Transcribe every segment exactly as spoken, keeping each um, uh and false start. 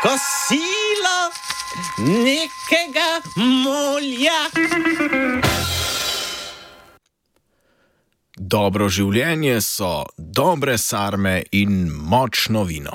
kosilo nekega molja. Dobro življenje so dobre sarme in močno vino.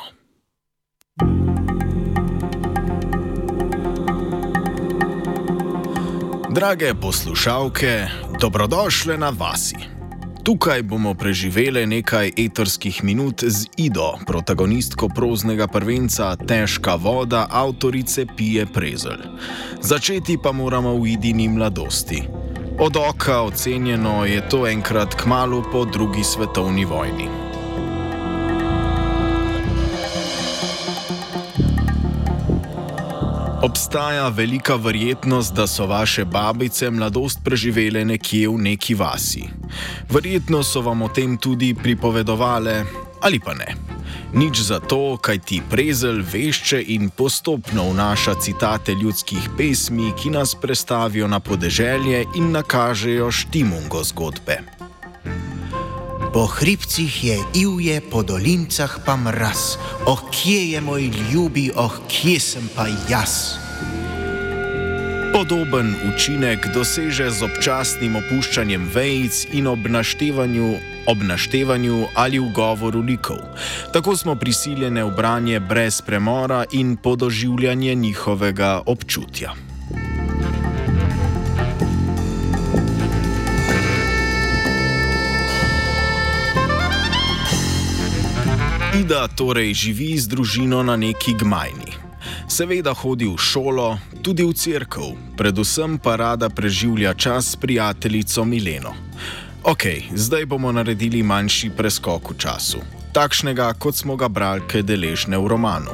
Drage poslušalke, dobrodošle na vasi. Tukaj bomo preživeli nekaj eterskih minut z Ido, protagonistko proznega prvenca Težka voda avtorice Pije Prezelj. Začeti pa moramo v Idini mladosti. Od oka ocenjeno je to enkrat kmalu po drugi svetovni vojni. Obstaja velika verjetnost, da so vaše babice mladost preživele nekje v neki vasi. Verjetno so vam o tem tudi pripovedovale, ali pa ne. Nič zato, kaj ti Prezelj vešče in postopno vnaša citate ljudskih pesmi, ki nas prestavijo na podeželje in nakažejo štimungo zgodbe. Po hribcih je ivje, po dolincah pa mraz. Oh, kje je moj ljubi, oh, kje sem pa jaz? Podoben učinek doseže z občasnim opuščanjem vejic in ob naštevanju, ob naštevanju ali v govoru likov. Tako smo prisiljene v branje brez premora in podoživljanje njihovega občutja. Ida torej živi z družino na neki gmajni. Seveda hodi v šolo, tudi v cerkev, predvsem pa rada preživlja čas s prijateljico Mileno. Ok, zdaj bomo naredili manjši preskok v času. Takšnega, kot smo ga bralke deležne v romanu.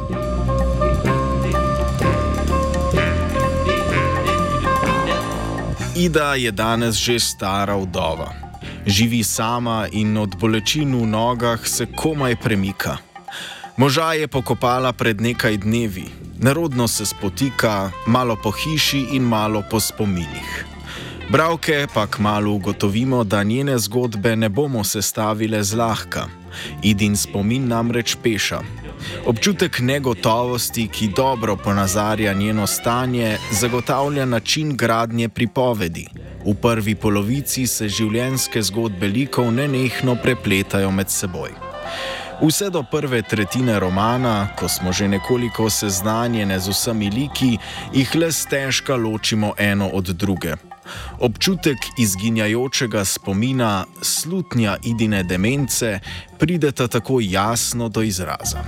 Ida je danes že stara vdova. Živi sama in od bolečin v nogah se komaj premika. Moža je pokopala pred nekaj dnevi. Nerodno se spotika, malo po hiši in malo po spominih. Bralke pa kmalu ugotovimo, da njene zgodbe ne bomo sestavile zlahka. Idin spomin namreč peša. Občutek negotovosti, ki dobro ponazarja njeno stanje, zagotavlja način gradnje pripovedi. V prvi polovici se življenjske zgodbe likov nenehno prepletajo med seboj. Vse do prve tretjine romana, ko smo že nekoliko seznanjene z vsemi liki, jih le stežka ločimo eno od druge. Občutek izginjajočega spomina, slutnja Idine demence, prideta tako jasno do izraza.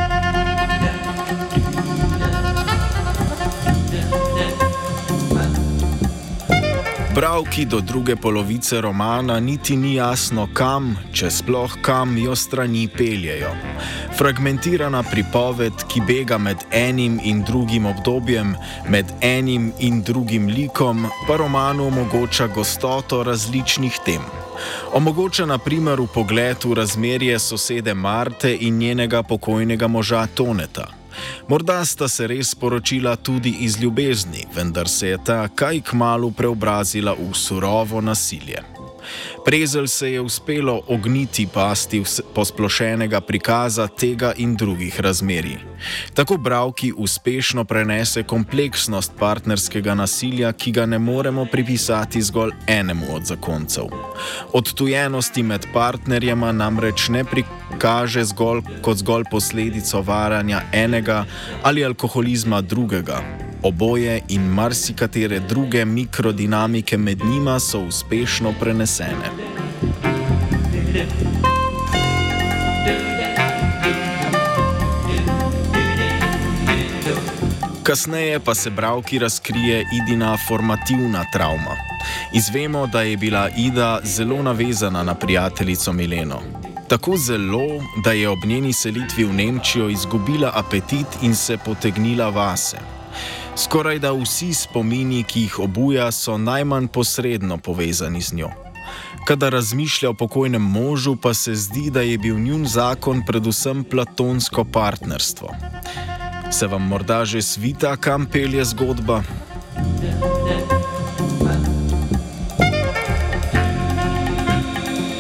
Bralki do druge polovice romana niti ni jasno kam, če sploh kam jo strani peljejo. Fragmentirana pripoved, ki bega med enim in drugim obdobjem, med enim in drugim likom, pa romanu omogoča gostoto različnih tem. Omogoča na primer vpogled v razmerje sosede Marte in njenega pokojnega moža Toneta. Morda sta se res poročila tudi iz ljubezni, vendar se je ta kaj kmalu preobrazila v surovo nasilje. Prezelj se je uspelo ogniti pasti posplošenega prikaza tega in drugih razmerij. Tako bralki uspešno prenese kompleksnost partnerskega nasilja, ki ga ne moremo pripisati zgolj enemu od zakoncev. Odtujenosti med partnerjema namreč ne prikaže zgolj kot zgolj posledico varanja enega ali alkoholizma drugega. Oboje in marsikatere druge mikrodinamike med njima so uspešno prenesene. Kasneje pa se bralki razkrije Idina formativna travma. Izvemo, da je bila Ida zelo navezana na prijateljico Mileno. Tako zelo, da je ob njeni selitvi v Nemčijo izgubila apetit in se potegnila vase. Skoraj da vsi spomini, ki jih obuja, so najmanj posredno povezani z njo. Kadar razmišlja o pokojnem možu, pa se zdi, da je bil njun zakon predvsem platonsko partnerstvo. Se vam morda že svita, kam pelje zgodba?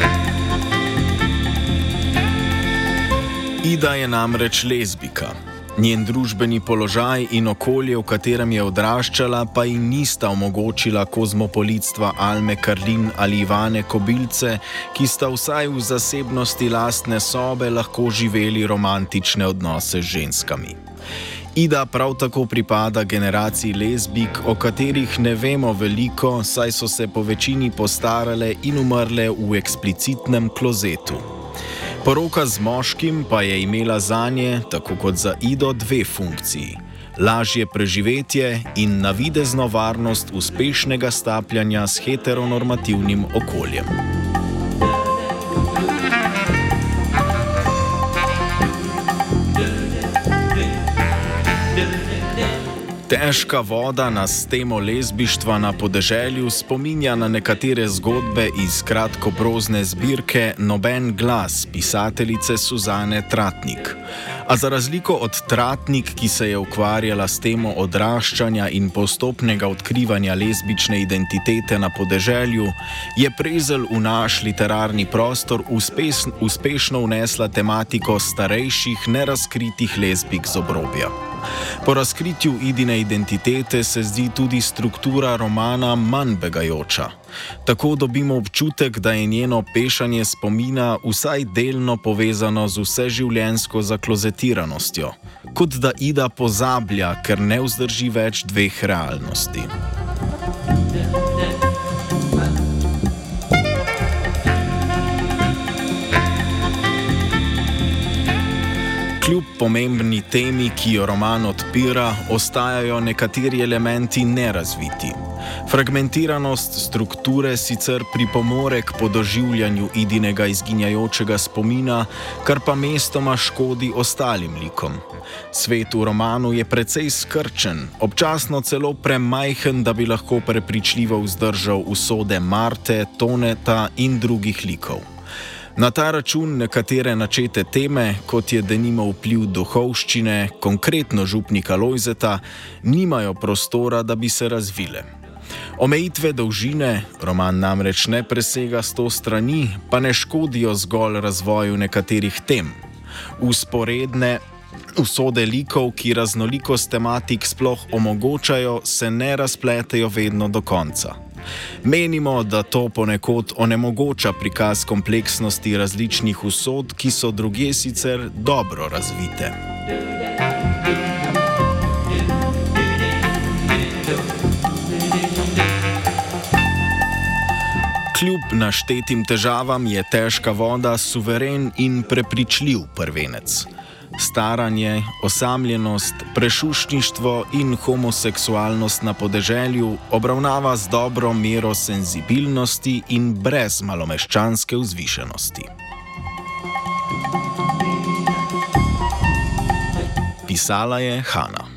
Ida je namreč lezbika. Njen družbeni položaj in okolje, v katerem je odraščala, pa ji nista omogočila kozmopolitstva Alme Karlin ali Ivane Kobilce, ki sta vsaj v zasebnosti lastne sobe lahko živeli romantične odnose z ženskami. Ida prav tako pripada generaciji lezbijk, o katerih ne vemo veliko, saj so se po večini postarale in umrle v eksplicitnem klozetu. Poroka z moškim pa je imela zanje, tako kot za Ido, dve funkciji: lažje preživetje in navidezno varnost uspešnega stapljanja s heteronormativnim okoljem. Težka voda nas s temo lezbištva na podeželju spominja na nekatere zgodbe iz kratkoprozne zbirke Noben glas pisateljice Suzane Tratnik. A za razliko od Tratnik, ki se je ukvarjala s temo odraščanja in postopnega odkrivanja lezbične identitete na podeželju, je Prezelj v naš literarni prostor uspeš, uspešno vnesla tematiko starejših, nerazkritih lezbijk z obrobja. Po razkritju Idine identitete se zdi tudi struktura romana manj begajoča. Tako dobimo občutek, da je njeno pešanje spomina vsaj delno povezano z vseživljenjsko zaklozetiranostjo, kot da Ida pozablja, ker ne vzdrži več dveh realnosti. Kljub pomembni temi, ki jo roman odpira, ostajajo nekateri elementi nerazviti. Fragmentiranost strukture sicer pripomore k podoživljanju Idinega izginjajočega spomina, kar pa mestoma škodi ostalim likom. Svet v romanu je precej skrčen, občasno celo premajhen, da bi lahko prepričljivo vzdržal usode Marte, Toneta in drugih likov. Na ta račun nekatere načete teme, kot je denimo vpliv duhovščine, konkretno župnika Lojzeta, nimajo prostora, da bi se razvile. Omejitve dolžine, roman namreč ne presega sto strani, pa ne škodijo zgolj razvoju nekaterih tem. Vzporedne usode likov, ki raznolikost tematik sploh omogočajo, se ne razpletejo vedno do konca. Menimo, da to ponekod onemogoča prikaz kompleksnosti različnih usod, ki so drugje sicer dobro razvite. Kljub naštetim težavam je Težka voda suveren in prepričljiv prvenec. Staranje, osamljenost, prešuštništvo in homoseksualnost na podeželju obravnava z dobro mero senzibilnosti in brez malomeščanske vzvišenosti. Pisala je Hana.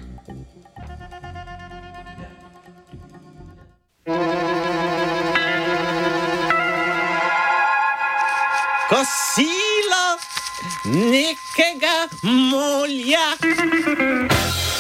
Kosilo nekega mulja.